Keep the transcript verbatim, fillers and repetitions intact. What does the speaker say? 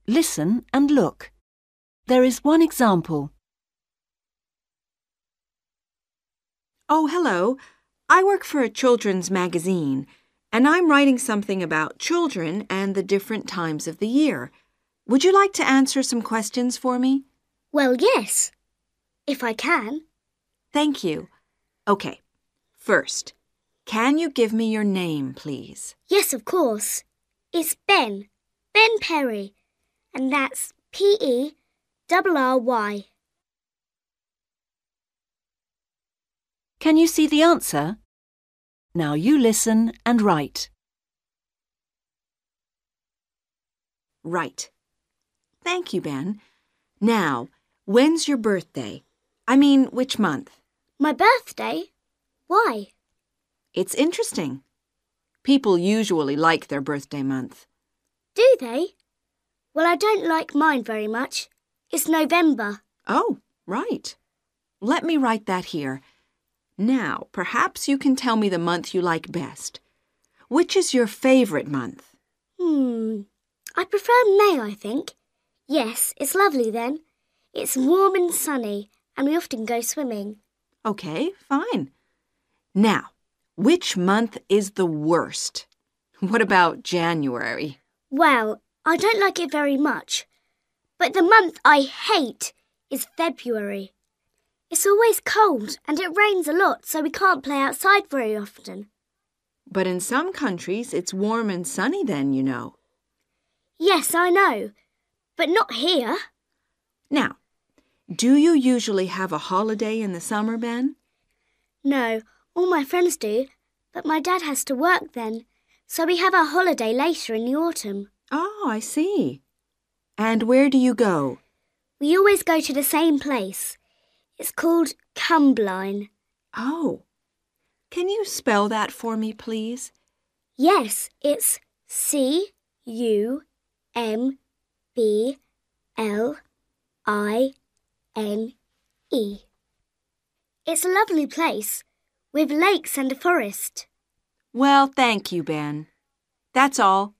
listen and look. There is one example. Oh, hello. I work for a children's magazine, and I'm writing something about children and the different times of the year. Would you like to answer some questions for me? Well, yes, if I can. Thank you. Okay, first, can you give me your name, please? Yes, of course. It's Ben. Ben Perry. And that's P E R R Y. Can you see the answer? Now you listen and write. Right. Thank you, Ben. Now, when's your birthday? I mean, which month? My birthday? Why? It's interesting. People usually like their birthday month. Do they? Well, I don't like mine very much. It's November. Oh, right. Let me write that here. Now, perhaps you can tell me the month you like best. Which is your favorite month? Hmm. I prefer May, I think. Yes, it's lovely then. It's warm and sunny, and we often go swimming. Okay, fine. Now, which month is the worst? What about January? Well, I don't like it very much. But the month I hate is February. It's always cold and it rains a lot, so we can't play outside very often. But in some countries, it's warm and sunny then, you know. Yes, I know, but not here. Now, do you usually have a holiday in the summer, Ben? No, all my friends do, but my dad has to work then, so we have our holiday later in the autumn. Oh, I see. And where do you go? We always go to the same place. It's called Cumbline. Oh, can you spell that for me, please? Yes, it's C U M B L I N E. It's a lovely place, with lakes and a forest. Well, thank you, Ben. That's all.